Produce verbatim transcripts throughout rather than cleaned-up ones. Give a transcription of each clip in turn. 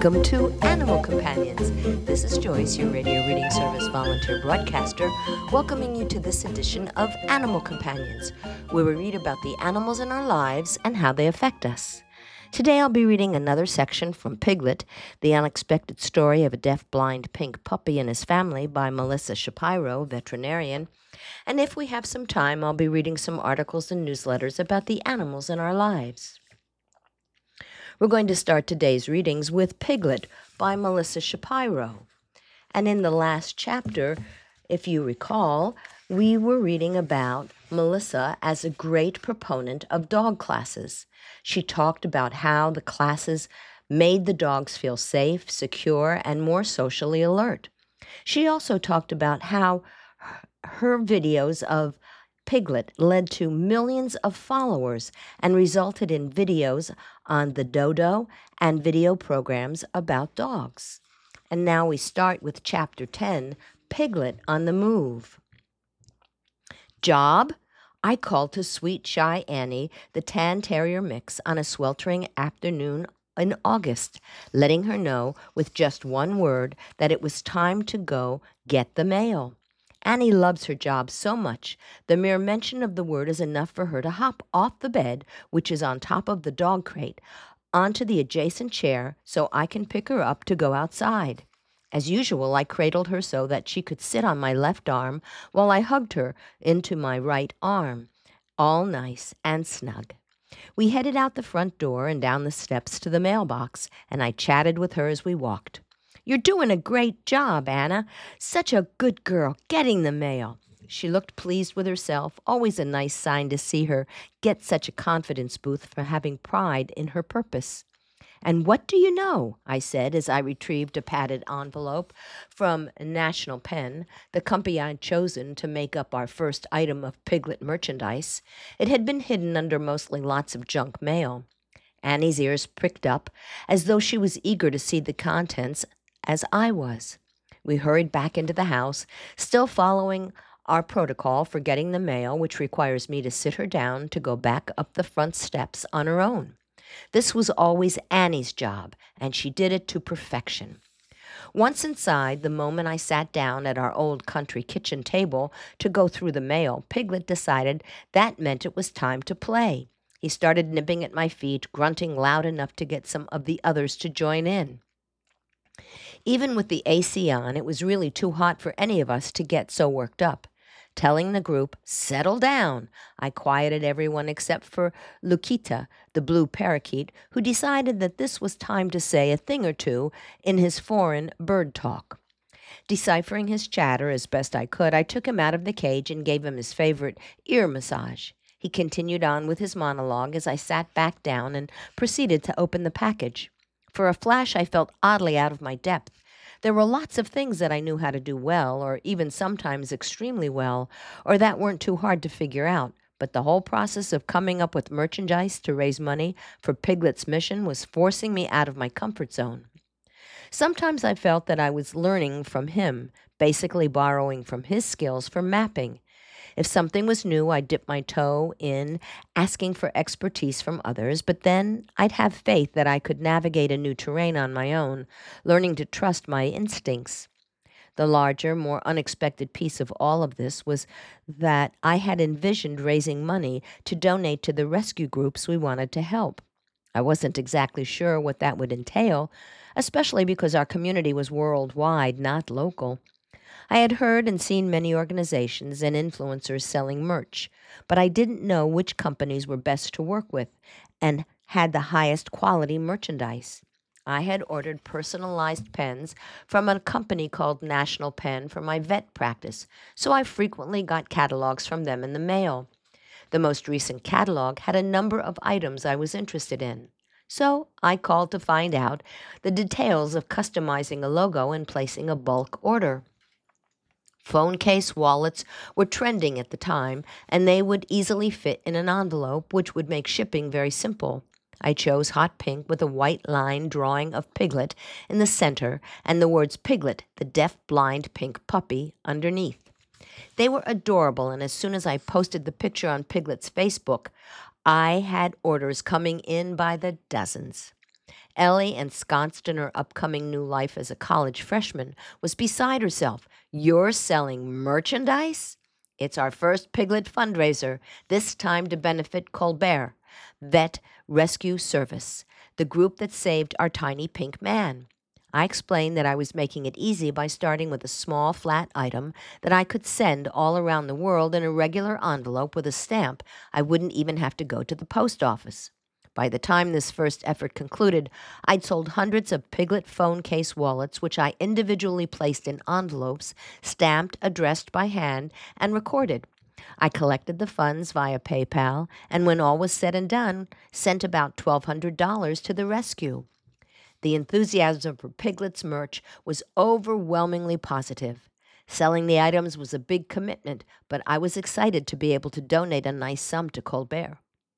Welcome to Animal Companions. This is Joyce, your radio reading service volunteer broadcaster, welcoming you to this edition of Animal Companions, where we read about the animals in our lives and how they affect us. Today I'll be reading another section from Piglet, The Unexpected Story of a Deaf-Blind Pink Puppy and His Family by Melissa Shapiro, veterinarian. And if we have some time, I'll be reading some articles and newsletters about the animals in our lives. We're going to start today's readings with Piglet by Melissa Shapiro. And in the last chapter, if you recall, we were reading about Melissa as a great proponent of dog classes. She talked about how the classes made the dogs feel safe, secure, and more socially alert. She also talked about how her videos of Piglet led to millions of followers and resulted in videos on the dodo and video programs about dogs. And now we start with Chapter ten, Piglet on the Move. Job? I called to sweet, shy Annie, the tan terrier mix, on a sweltering afternoon in August, letting her know with just one word that it was time to go get the mail. Annie loves her job so much, the mere mention of the word is enough for her to hop off the bed, which is on top of the dog crate, onto the adjacent chair so I can pick her up to go outside. As usual, I cradled her so that she could sit on my left arm while I hugged her into my right arm, all nice and snug. We headed out the front door and down the steps to the mailbox, and I chatted with her as we walked. "You're doing a great job, Anna. Such a good girl, getting the mail." She looked pleased with herself, always a nice sign to see her get such a confidence boost for having pride in her purpose. "And what do you know?" I said as I retrieved a padded envelope from National Pen, the company I'd chosen to make up our first item of Piglet merchandise. It had been hidden under mostly lots of junk mail. Annie's ears pricked up, as though she was eager to see the contents, as I was. We hurried back into the house, still following our protocol for getting the mail, which requires me to sit her down to go back up the front steps on her own. This was always Annie's job, and she did it to perfection. Once inside, the moment I sat down at our old country kitchen table to go through the mail, Piglet decided that meant it was time to play. He started nipping at my feet, grunting loud enough to get some of the others to join in. Even with the A C on, it was really too hot for any of us to get so worked up. Telling the group, "Settle down," I quieted everyone except for Lukita, the blue parakeet, who decided that this was time to say a thing or two in his foreign bird talk. Deciphering his chatter as best I could, I took him out of the cage and gave him his favorite ear massage. He continued on with his monologue as I sat back down and proceeded to open the package. For a flash, I felt oddly out of my depth. There were lots of things that I knew how to do well, or even sometimes extremely well, or that weren't too hard to figure out. But the whole process of coming up with merchandise to raise money for Piglet's mission was forcing me out of my comfort zone. Sometimes I felt that I was learning from him, basically borrowing from his skills for mapping. If something was new, I'd dip my toe in, asking for expertise from others, but then I'd have faith that I could navigate a new terrain on my own, learning to trust my instincts. The larger, more unexpected piece of all of this was that I had envisioned raising money to donate to the rescue groups we wanted to help. I wasn't exactly sure what that would entail, especially because our community was worldwide, not local. I had heard and seen many organizations and influencers selling merch, but I didn't know which companies were best to work with and had the highest quality merchandise. I had ordered personalized pens from a company called National Pen for my vet practice, so I frequently got catalogs from them in the mail. The most recent catalog had a number of items I was interested in, so I called to find out the details of customizing a logo and placing a bulk order. Phone case wallets were trending at the time, and they would easily fit in an envelope, which would make shipping very simple. I chose hot pink with a white line drawing of Piglet in the center and the words Piglet, the deaf-blind pink puppy, underneath. They were adorable, and as soon as I posted the picture on Piglet's Facebook, I had orders coming in by the dozens. Ellie, ensconced in her upcoming new life as a college freshman, was beside herself. "You're selling merchandise?" "It's our first Piglet fundraiser, this time to benefit Colbert Vet Rescue Service, the group that saved our tiny pink man." I explained that I was making it easy by starting with a small flat item that I could send all around the world in a regular envelope with a stamp. I wouldn't even have to go to the post office. By the time this first effort concluded, I'd sold hundreds of Piglet phone case wallets, which I individually placed in envelopes, stamped, addressed by hand, and recorded. I collected the funds via PayPal, and when all was said and done, sent about twelve hundred dollars to the rescue. The enthusiasm for Piglet's merch was overwhelmingly positive. Selling the items was a big commitment, but I was excited to be able to donate a nice sum to Colbert.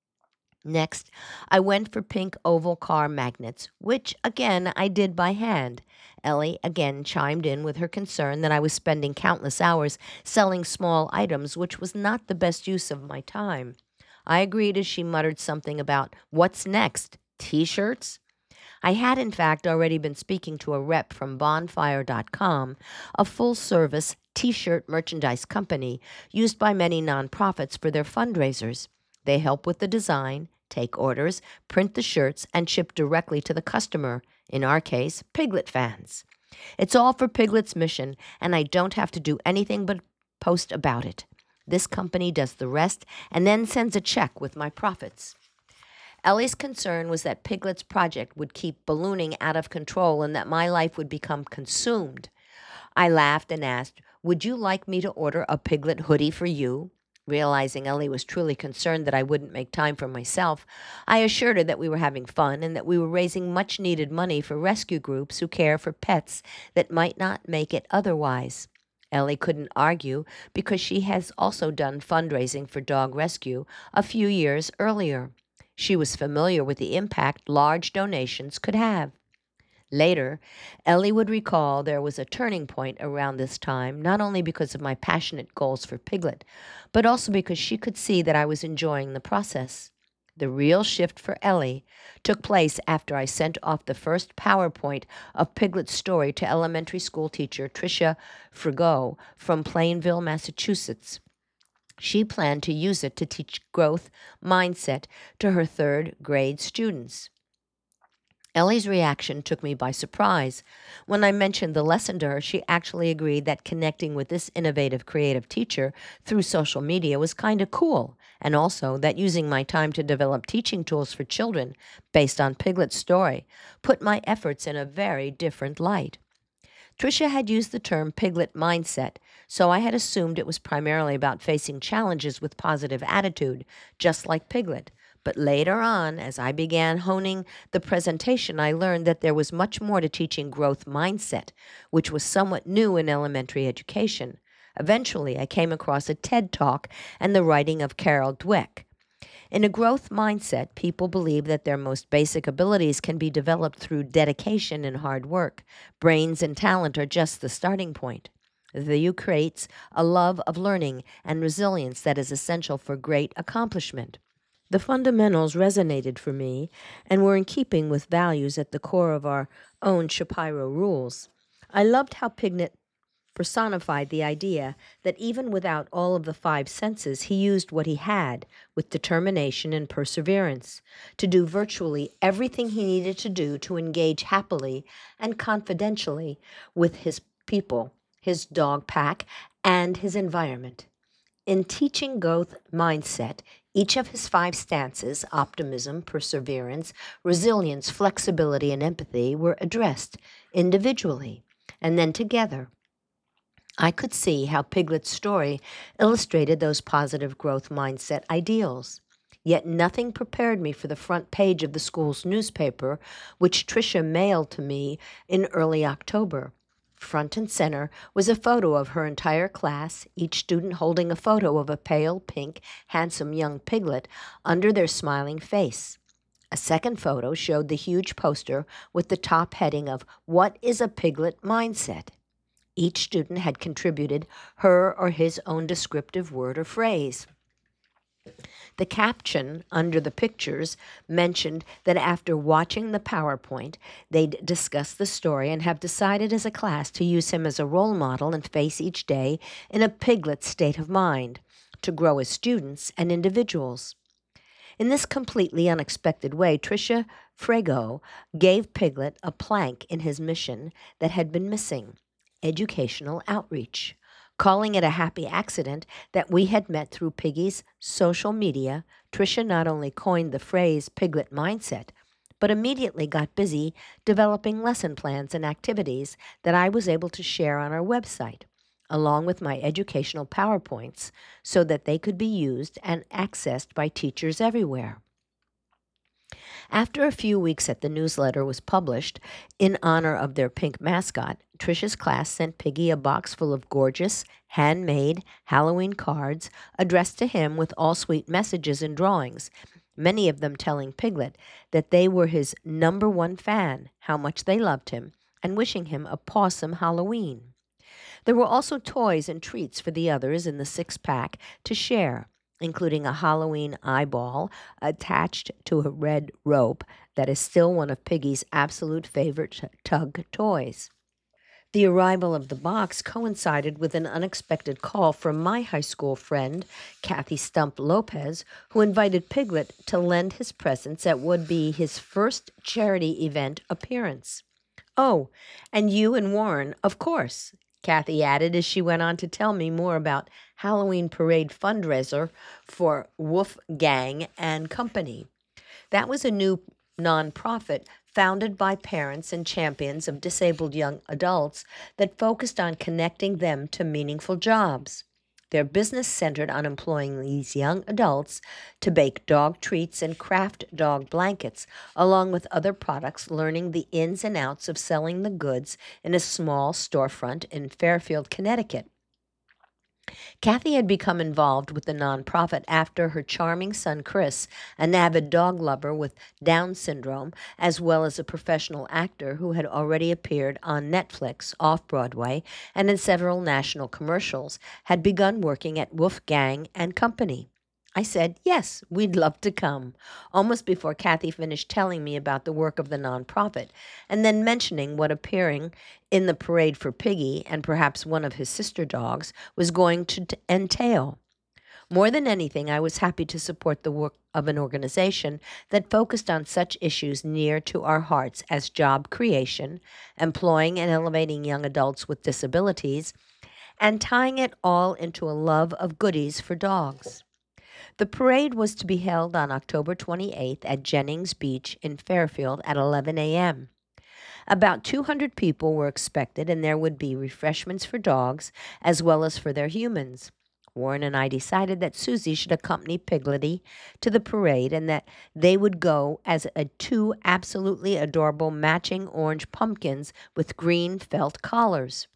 Next, I went for pink oval car magnets, which, again, I did by hand. Ellie again chimed in with her concern that I was spending countless hours selling small items, which was not the best use of my time. I agreed as she muttered something about, "What's next? T-shirts?" I had, in fact, already been speaking to a rep from bonfire dot com, a full-service T-shirt merchandise company used by many nonprofits for their fundraisers. They help with the design, take orders, print the shirts, and ship directly to the customer, in our case, Piglet fans. It's all for Piglet's mission, and I don't have to do anything but post about it. This company does the rest and then sends a check with my profits. Ellie's concern was that Piglet's project would keep ballooning out of control and that my life would become consumed. I laughed and asked, "Would you like me to order a Piglet hoodie for you?" Realizing Ellie was truly concerned that I wouldn't make time for myself, I assured her that we were having fun and that we were raising much-needed money for rescue groups who care for pets that might not make it otherwise. Ellie couldn't argue because she has also done fundraising for dog rescue a few years earlier. She was familiar with the impact large donations could have. Later, Ellie would recall there was a turning point around this time, not only because of my passionate goals for Piglet, but also because she could see that I was enjoying the process. The real shift for Ellie took place after I sent off the first PowerPoint of Piglet's story to elementary school teacher Tricia Frigo from Plainville, Massachusetts. She planned to use it to teach growth mindset to her third grade students. Ellie's reaction took me by surprise. When I mentioned the lesson to her, she actually agreed that connecting with this innovative creative teacher through social media was kind of cool, and also that using my time to develop teaching tools for children based on Piglet's story put my efforts in a very different light. Tricia had used the term Piglet mindset, so I had assumed it was primarily about facing challenges with positive attitude, just like Piglet. But later on, as I began honing the presentation, I learned that there was much more to teaching growth mindset, which was somewhat new in elementary education. Eventually, I came across a TED Talk and the writing of Carol Dweck. In a growth mindset, people believe that their most basic abilities can be developed through dedication and hard work. Brains and talent are just the starting point. The view creates a love of learning and resilience that is essential for great accomplishment. The fundamentals resonated for me and were in keeping with values at the core of our own Shapiro rules. I loved how Piglet personified the idea that even without all of the five senses, he used what he had with determination and perseverance to do virtually everything he needed to do to engage happily and confidentially with his people, his dog pack, and his environment. In teaching growth mindset, each of his five stances, optimism, perseverance, resilience, flexibility, and empathy, were addressed individually and then together. I could see how Piglet's story illustrated those positive growth mindset ideals. Yet nothing prepared me for the front page of the school's newspaper, which Tricia mailed to me in early October. Front and center was a photo of her entire class, each student holding a photo of a pale, pink, handsome young piglet under their smiling face. A second photo showed the huge poster with the top heading of "What is a Piglet Mindset?" Each student had contributed her or his own descriptive word or phrase. The caption under the pictures mentioned that after watching the PowerPoint, they'd discuss the story and have decided as a class to use him as a role model and face each day in a Piglet state of mind to grow as students and individuals. In this completely unexpected way, Tricia Frago gave Piglet a plank in his mission that had been missing: educational outreach. Calling it a happy accident that we had met through Piggy's social media, Tricia not only coined the phrase Piglet mindset, but immediately got busy developing lesson plans and activities that I was able to share on our website, along with my educational PowerPoints, so that they could be used and accessed by teachers everywhere. After a few weeks that the newsletter was published in honor of their pink mascot, Tricia's class sent Piggy a box full of gorgeous, handmade Halloween cards addressed to him with all sweet messages and drawings, many of them telling Piglet that they were his number one fan, how much they loved him, and wishing him a pawsome Halloween. There were also toys and treats for the others in the six-pack to share, including a Halloween eyeball attached to a red rope that is still one of Piggy's absolute favorite tug toys. The arrival of the box coincided with an unexpected call from my high school friend, Kathy Stump Lopez, who invited Piglet to lend his presence at what would be his first charity event appearance. "Oh, and you and Warren, of course," Kathy added as she went on to tell me more about Halloween Parade fundraiser for Wolfgang and Company. That was a new nonprofit founded by parents and champions of disabled young adults that focused on connecting them to meaningful jobs. Their business centered on employing these young adults to bake dog treats and craft dog blankets, along with other products, learning the ins and outs of selling the goods in a small storefront in Fairfield, Connecticut. Kathy had become involved with the nonprofit after her charming son Chris, an avid dog lover with Down syndrome, as well as a professional actor who had already appeared on Netflix, off-Broadway, and in several national commercials, had begun working at Wolfgang and Company. I said, yes, we'd love to come, almost before Kathy finished telling me about the work of the nonprofit, and then mentioning what appearing in the parade for Piggy and perhaps one of his sister dogs was going to t- entail. More than anything, I was happy to support the work of an organization that focused on such issues near to our hearts as job creation, employing and elevating young adults with disabilities, and tying it all into a love of goodies for dogs. The parade was to be held on October twenty-eighth at Jennings Beach in Fairfield at eleven a.m. About two hundred people were expected, and there would be refreshments for dogs as well as for their humans. Warren and I decided that Susie should accompany Piglety to the parade and that they would go as a two absolutely adorable matching orange pumpkins with green felt collars.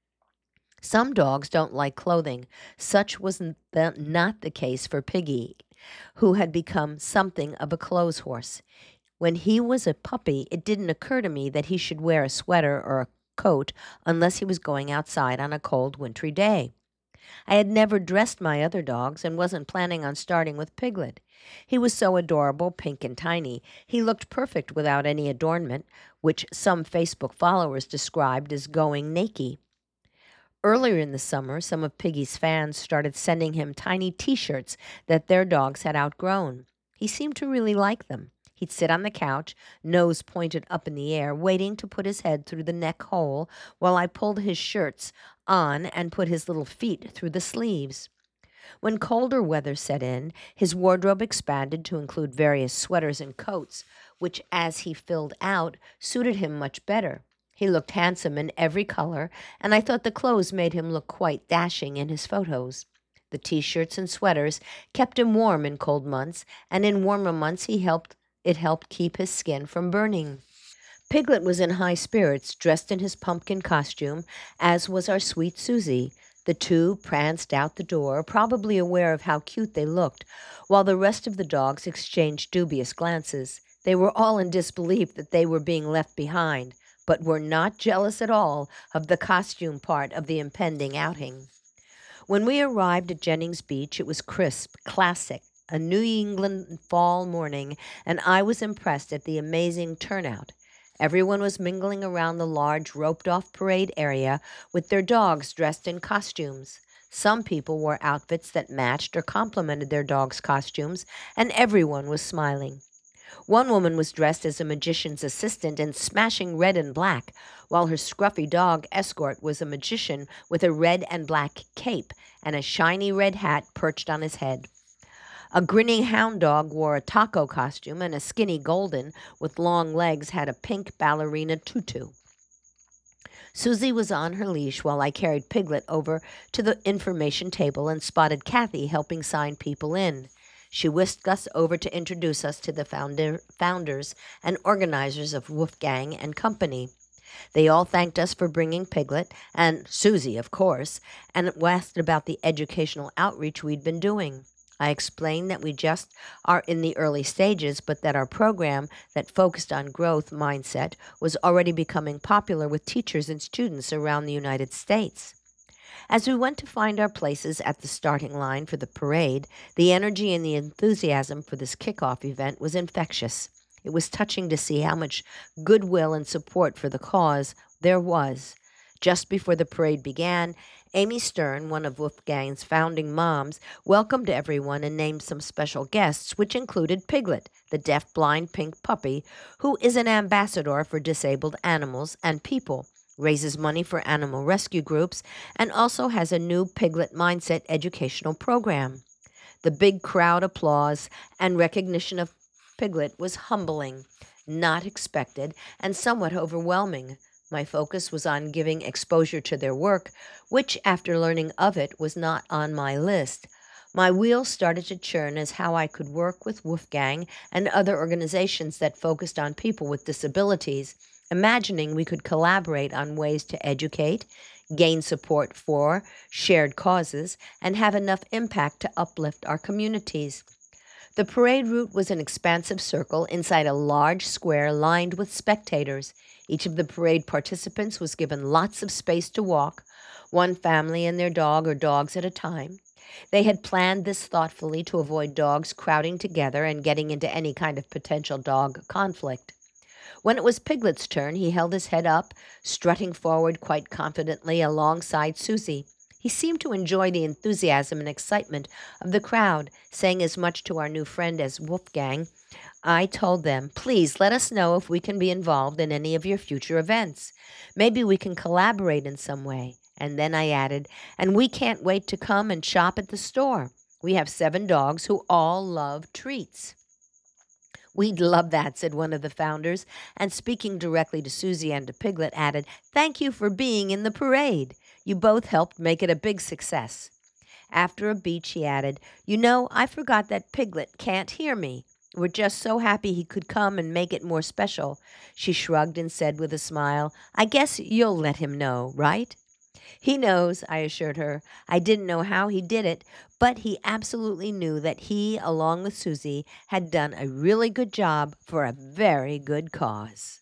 Some dogs don't like clothing. Such was the, not the case for Piggy, who had become something of a clothes horse. When he was a puppy, it didn't occur to me that he should wear a sweater or a coat unless he was going outside on a cold, wintry day. I had never dressed my other dogs and wasn't planning on starting with Piglet. He was so adorable, pink and tiny. He looked perfect without any adornment, which some Facebook followers described as going naked. Earlier in the summer, some of Piggy's fans started sending him tiny T-shirts that their dogs had outgrown. He seemed to really like them. He'd sit on the couch, nose pointed up in the air, waiting to put his head through the neck hole while I pulled his shirts on and put his little feet through the sleeves. When colder weather set in, his wardrobe expanded to include various sweaters and coats, which, as he filled out, suited him much better. He looked handsome in every color, and I thought the clothes made him look quite dashing in his photos. The T-shirts and sweaters kept him warm in cold months, and in warmer months he helped it helped keep his skin from burning. Piglet was in high spirits, dressed in his pumpkin costume, as was our sweet Susie. The two pranced out the door, probably aware of how cute they looked, while the rest of the dogs exchanged dubious glances. They were all in disbelief that they were being left behind, but were not jealous at all of the costume part of the impending outing. When we arrived at Jennings Beach, it was crisp, classic, a New England fall morning, and I was impressed at the amazing turnout. Everyone was mingling around the large roped-off parade area with their dogs dressed in costumes. Some people wore outfits that matched or complemented their dogs' costumes, and everyone was smiling. One woman was dressed as a magician's assistant and smashing red and black, while her scruffy dog escort was a magician with a red and black cape and a shiny red hat perched on his head. A grinning hound dog wore a taco costume, and a skinny golden with long legs had a pink ballerina tutu. Susie was on her leash while I carried Piglet over to the information table and spotted Kathy helping sign people in. She whisked us over to introduce us to the founder, founders and organizers of Wolfgang and Company. They all thanked us for bringing Piglet, and Susie, of course, and asked about the educational outreach we'd been doing. I explained that we just are in the early stages, but that our program that focused on growth mindset was already becoming popular with teachers and students around the United States. As we went to find our places at the starting line for the parade, the energy and the enthusiasm for this kickoff event was infectious. It was touching to see how much goodwill and support for the cause there was. Just before the parade began, Amy Stern, one of Wolfgang's founding moms, welcomed everyone and named some special guests, which included Piglet, the deaf-blind pink puppy, who is an ambassador for disabled animals and people, raises money for animal rescue groups, and also has a new Piglet Mindset educational program. The big crowd applause and recognition of Piglet was humbling, not expected, and somewhat overwhelming. My focus was on giving exposure to their work, which, after learning of it, was not on my list. My wheels started to churn as how I could work with Wolfgang and other organizations that focused on people with disabilities, imagining we could collaborate on ways to educate, gain support for shared causes, and have enough impact to uplift our communities. The parade route was an expansive circle inside a large square lined with spectators. Each of the parade participants was given lots of space to walk, one family and their dog or dogs at a time. They had planned this thoughtfully to avoid dogs crowding together and getting into any kind of potential dog conflict. When it was Piglet's turn, he held his head up, strutting forward quite confidently alongside Susie. He seemed to enjoy the enthusiasm and excitement of the crowd, saying as much to our new friend as Wolfgang. I told them, please let us know if we can be involved in any of your future events. Maybe we can collaborate in some way. And then I added, and we can't wait to come and shop at the store. We have seven dogs who all love treats. We'd love that, said one of the founders, and speaking directly to Susie and to Piglet added, thank you for being in the parade. You both helped make it a big success. After a beat, she added, you know, I forgot that Piglet can't hear me. We're just so happy he could come and make it more special. She shrugged and said with a smile, I guess you'll let him know, right? He knows, I assured her. I didn't know how he did it, but he absolutely knew that he, along with Susie, had done a really good job for a very good cause.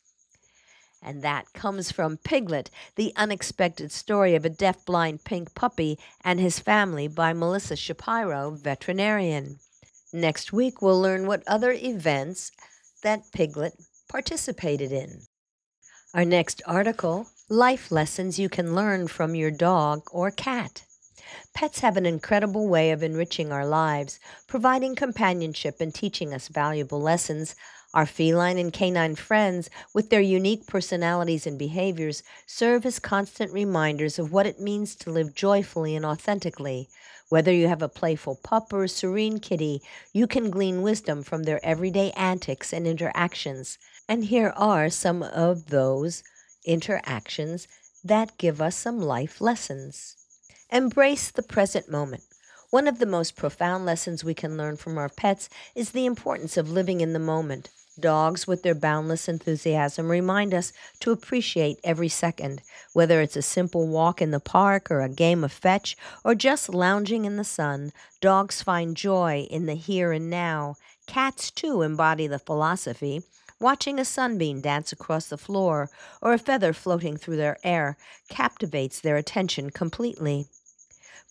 And that comes from Piglet, the unexpected story of a deaf-blind pink puppy and his family by Melissa Shapiro, veterinarian. Next week, we'll learn what other events that Piglet participated in. Our next article, Life Lessons You Can Learn from Your Dog or Cat. Pets have an incredible way of enriching our lives, providing companionship and teaching us valuable lessons. Our feline and canine friends, with their unique personalities and behaviors, serve as constant reminders of what it means to live joyfully and authentically. Whether you have a playful pup or a serene kitty, you can glean wisdom from their everyday antics and interactions. And here are some of those interactions that give us some life lessons. Embrace the present moment. One of the most profound lessons we can learn from our pets is the importance of living in the moment. Dogs, with their boundless enthusiasm, remind us to appreciate every second, whether it's a simple walk in the park or a game of fetch or just lounging in the sun. Dogs find joy in the here and now. Cats, too, embody the philosophy. Watching a sunbeam dance across the floor or a feather floating through their air captivates their attention completely.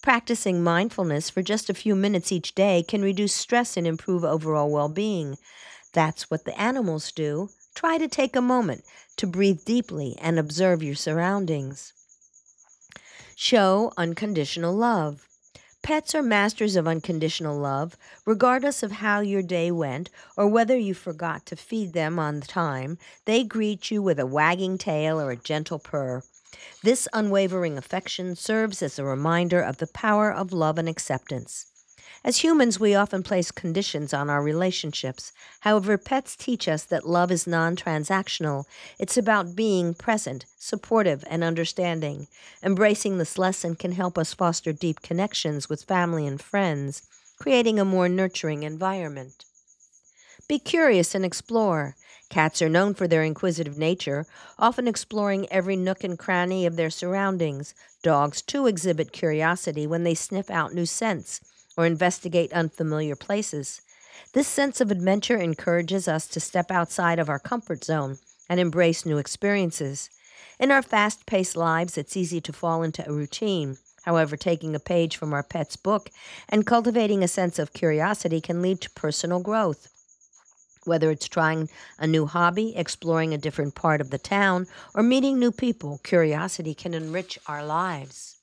Practicing mindfulness for just a few minutes each day can reduce stress and improve overall well-being. That's what the animals do. Try to take a moment to breathe deeply and observe your surroundings. Show unconditional love. Pets are masters of unconditional love, regardless of how your day went or whether you forgot to feed them on time. They greet you with a wagging tail or a gentle purr. This unwavering affection serves as a reminder of the power of love and acceptance. As humans, we often place conditions on our relationships. However, pets teach us that love is non-transactional. It's about being present, supportive, and understanding. Embracing this lesson can help us foster deep connections with family and friends, creating a more nurturing environment. Be curious and explore. Cats are known for their inquisitive nature, often exploring every nook and cranny of their surroundings. Dogs, too, exhibit curiosity when they sniff out new scents or investigate unfamiliar places. This sense of adventure encourages us to step outside of our comfort zone and embrace new experiences. In our fast-paced lives, it's easy to fall into a routine. However, taking a page from our pet's book and cultivating a sense of curiosity can lead to personal growth. Whether it's trying a new hobby, exploring a different part of the town, or meeting new people, curiosity can enrich our lives.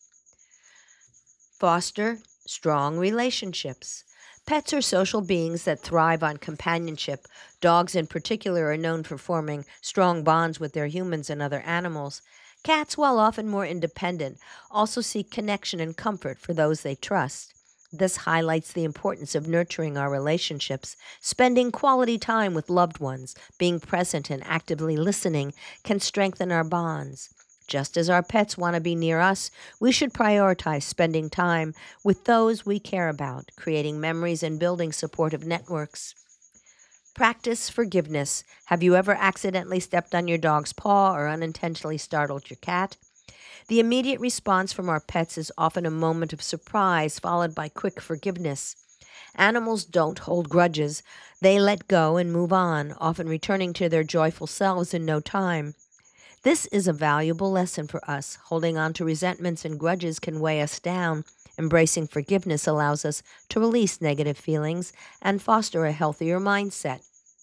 Foster strong relationships. Pets are social beings that thrive on companionship. Dogs in particular are known for forming strong bonds with their humans and other animals. Cats, while often more independent, also seek connection and comfort for those they trust. This highlights the importance of nurturing our relationships. Spending quality time with loved ones, being present and actively listening can strengthen our bonds. Just as our pets want to be near us, we should prioritize spending time with those we care about, creating memories and building supportive networks. Practice forgiveness. Have you ever accidentally stepped on your dog's paw or unintentionally startled your cat? The immediate response from our pets is often a moment of surprise, followed by quick forgiveness. Animals don't hold grudges. They let go and move on, often returning to their joyful selves in no time. This is a valuable lesson for us. Holding on to resentments and grudges can weigh us down. Embracing forgiveness allows us to release negative feelings and foster a healthier mindset.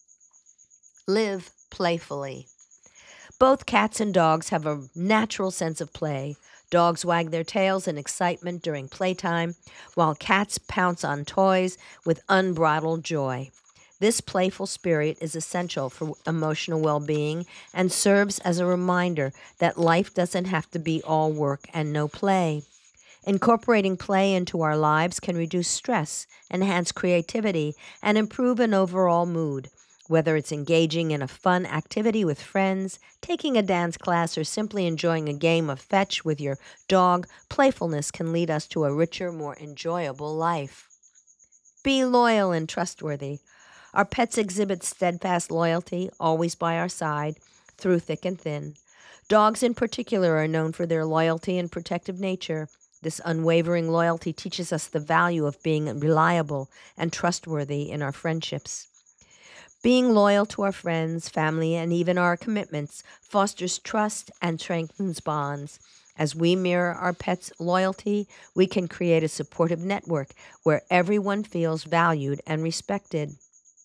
Live playfully. Both cats and dogs have a natural sense of play. Dogs wag their tails in excitement during playtime, while cats pounce on toys with unbridled joy. This playful spirit is essential for emotional well-being and serves as a reminder that life doesn't have to be all work and no play. Incorporating play into our lives can reduce stress, enhance creativity, and improve an overall mood. Whether it's engaging in a fun activity with friends, taking a dance class, or simply enjoying a game of fetch with your dog, playfulness can lead us to a richer, more enjoyable life. Be loyal and trustworthy. Our pets exhibit steadfast loyalty, always by our side, through thick and thin. Dogs in particular are known for their loyalty and protective nature. This unwavering loyalty teaches us the value of being reliable and trustworthy in our friendships. Being loyal to our friends, family, and even our commitments fosters trust and strengthens bonds. As we mirror our pets' loyalty, we can create a supportive network where everyone feels valued and respected.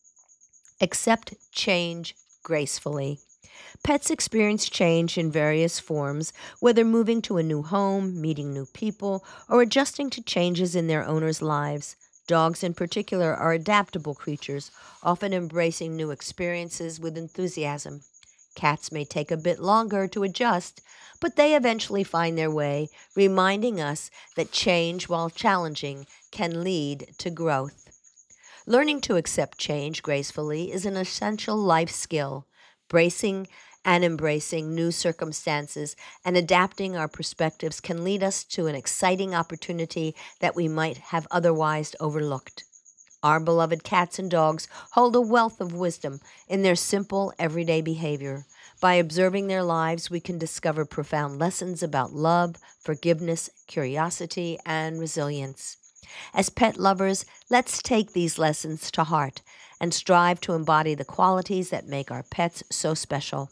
Accept change gracefully. Pets experience change in various forms, whether moving to a new home, meeting new people, or adjusting to changes in their owners' lives. Dogs in particular are adaptable creatures, often embracing new experiences with enthusiasm. Cats may take a bit longer to adjust, but they eventually find their way, reminding us that change, while challenging, can lead to growth. Learning to accept change gracefully is an essential life skill. Bracing and embracing new circumstances and adapting our perspectives can lead us to an exciting opportunity that we might have otherwise overlooked. Our beloved cats and dogs hold a wealth of wisdom in their simple, everyday behavior. By observing their lives, we can discover profound lessons about love, forgiveness, curiosity, and resilience. As pet lovers, let's take these lessons to heart and strive to embody the qualities that make our pets so special.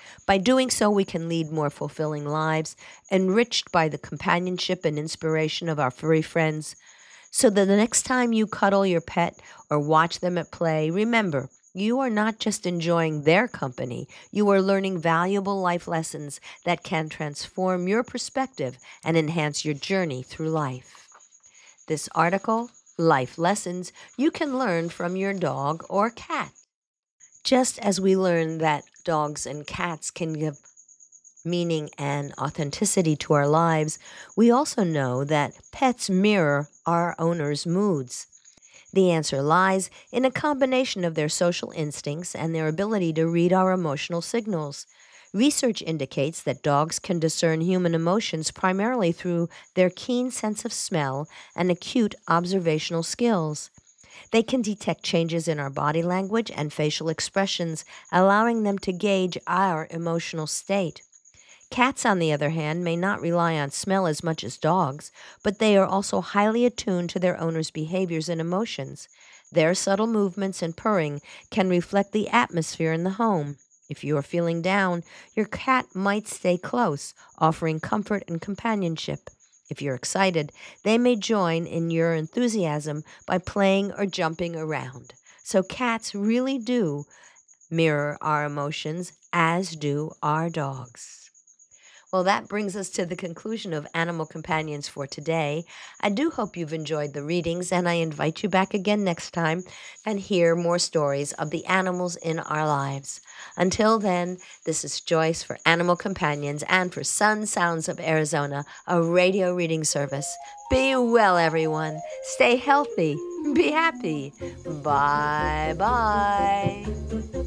By doing so, we can lead more fulfilling lives, enriched by the companionship and inspiration of our furry friends. So that the next time you cuddle your pet or watch them at play, remember, you are not just enjoying their company, you are learning valuable life lessons that can transform your perspective and enhance your journey through life. This article, Life Lessons You Can Learn from Your Dog or Cat. Just as we learn that dogs and cats can give meaning and authenticity to our lives, we also know that pets mirror our owners' moods. The answer lies in a combination of their social instincts and their ability to read our emotional signals. Research indicates that dogs can discern human emotions primarily through their keen sense of smell and acute observational skills. They can detect changes in our body language and facial expressions, allowing them to gauge our emotional state. Cats, on the other hand, may not rely on smell as much as dogs, but they are also highly attuned to their owner's behaviors and emotions. Their subtle movements and purring can reflect the atmosphere in the home. If you are feeling down, your cat might stay close, offering comfort and companionship. If you're excited, they may join in your enthusiasm by playing or jumping around. So cats really do mirror our emotions, as do our dogs. Well, that brings us to the conclusion of Animal Companions for today. I do hope you've enjoyed the readings, and I invite you back again next time and hear more stories of the animals in our lives. Until then, this is Joyce for Animal Companions and for Sun Sounds of Arizona, a radio reading service. Be well, everyone. Stay healthy. Be happy. Bye-bye.